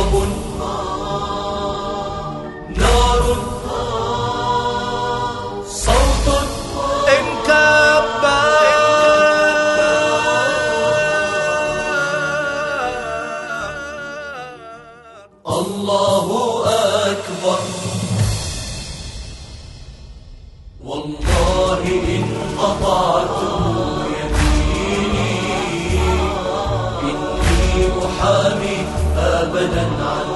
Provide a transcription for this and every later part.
غضب نار صوت انكبر الله أكبر والله إن قطعت يميني إني أحامي أبدا عن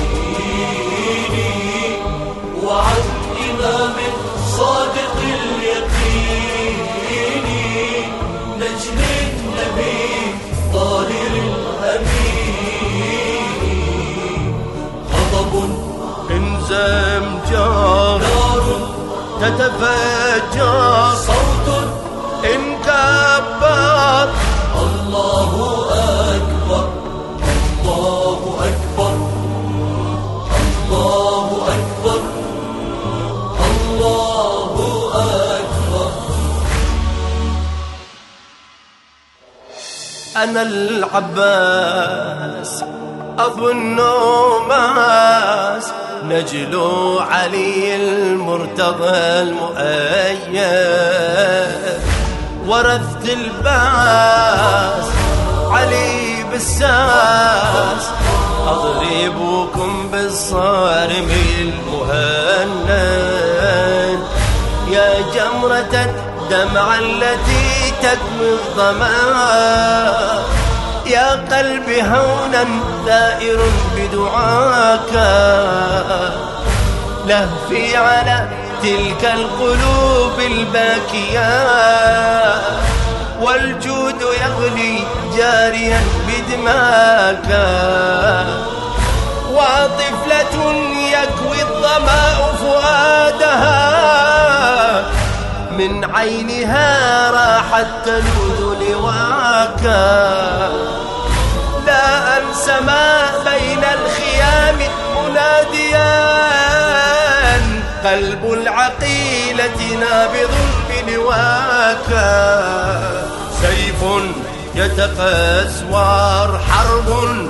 ديني وعن إمام صادق اليقين نجل النبي طاهر الأمين غضب انزمجر نار تتفجر صوت انكبر الله أكبر الله أكبر الله أكبر الله أكبر. أنا العباس أبو النوماس نجل علي المرتضى المؤيد ورثت الباس علي بالساس أضربكم بالصارم المهند يا جمرة الدمع التي تكوي الظما يا قلبي هونا دائر بدعاك لهفي على تلك القلوب الباكية والجود يغلي جاريا بدماك وطفلة يكوي الظماء فؤادها من عينها راحت تلوذ لواك لا أنسى ما بين الخيام مناديا قلب العقيلة نابض بلواك سيف يتقسور حرب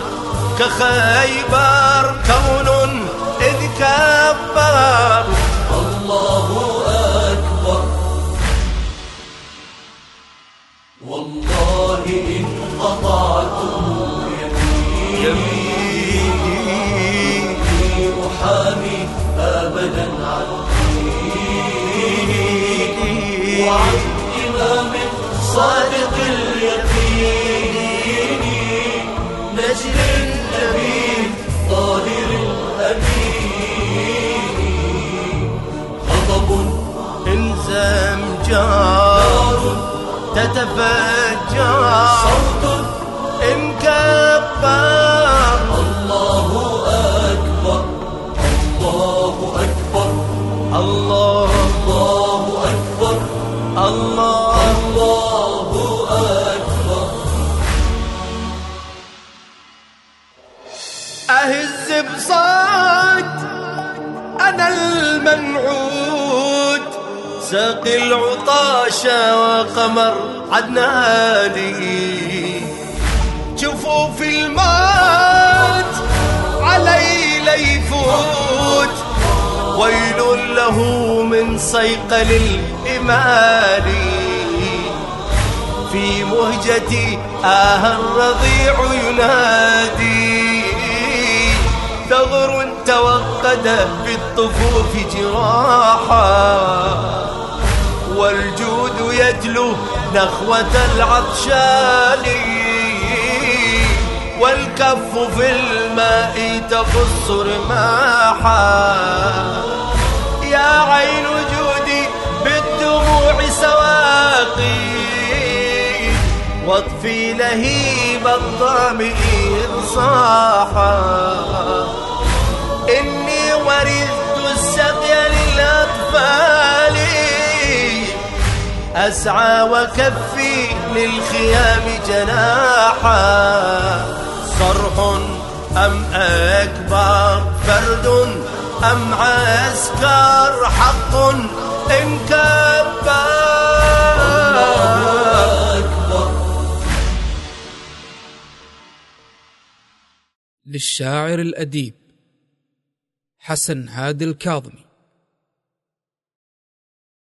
كخيبر كون إذ كبر الله أكبر والله إن قطعت يميني أحامي أبدا عن ديني وعن إمام صادق اليقين نجل النبي طاهر الأمين غضب انزمجر تتفجر صوت انكبر الله أكبر الله أكبر الله الله أكبر الله الله أكبر. أهز بصوت أنا المنعود ساقي العطاش وقمر عدناني جفوف الموت علي ليفوت ويل له من صيقل الإمال في مهجتي الرضيع ينادي ثغر توقد بالطفوف جراحا والجود يتلو نخوة العطشان والكف في الماء تفص رماحا يا عين جودي بالدموع سواقي واطفي لهيب الظامئ صاحا إني ورثت السقي للأطفال أسعى وكفي للخيام جناحا صرح أم أكبر فرد أم عسكر حق إن كبر للشاعر الأديب حسن هادي الكاظمي.